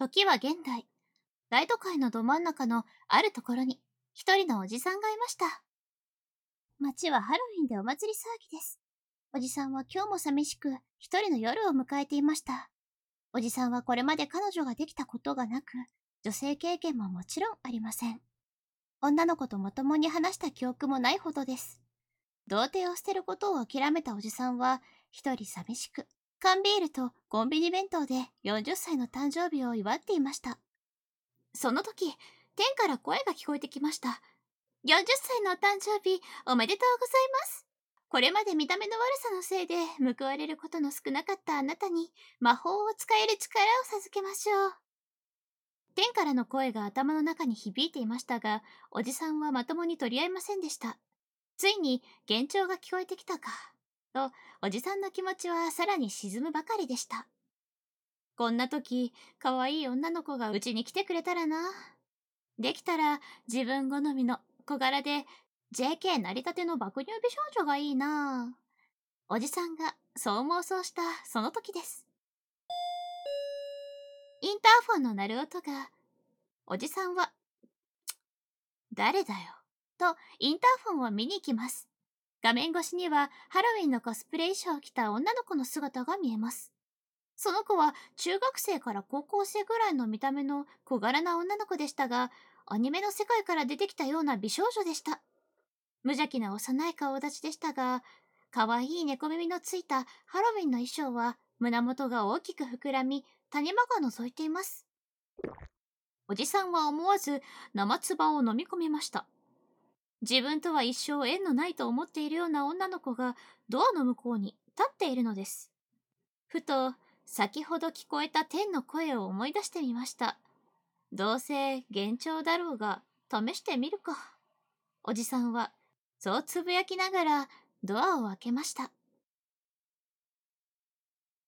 時は現代。大都会のど真ん中のあるところに一人のおじさんがいました。街はハロウィンでお祭り騒ぎです。おじさんは今日も寂しく一人の夜を迎えていました。おじさんはこれまで彼女ができたことがなく、女性経験ももちろんありません。女の子とまともに話した記憶もないほどです。童貞を捨てることを諦めたおじさんは一人寂しく、缶ビールとコンビニ弁当で40歳の誕生日を祝っていました。その時、天から声が聞こえてきました。40歳のお誕生日おめでとうございます。これまで見た目の悪さのせいで報われることの少なかったあなたに魔法を使える力を授けましょう。天からの声が頭の中に響いていましたが、おじさんはまともに取り合いませんでした。ついに幻聴が聞こえてきたか。と、おじさんの気持ちはさらに沈むばかりでした。こんな時、可愛い女の子がうちに来てくれたらな。できたら自分好みの小柄で JK 成り立ての爆乳美少女がいいな。おじさんがそう妄想したその時です。インターフォンの鳴る音が、おじさんは、誰だよ、とインターフォンを見に行きます。画面越しにはハロウィンのコスプレ衣装を着た女の子の姿が見えます。その子は中学生から高校生ぐらいの見た目の小柄な女の子でしたが、アニメの世界から出てきたような美少女でした。無邪気な幼い顔立ちでしたが、可愛い猫耳のついたハロウィンの衣装は胸元が大きく膨らみ、谷間が覗いています。おじさんは思わず生唾を飲み込みました。自分とは一生縁のないと思っているような女の子がドアの向こうに立っているのです。ふと先ほど聞こえた天の声を思い出してみました。どうせ幻聴だろうが試してみるか。おじさんはそうつぶやきながらドアを開けました。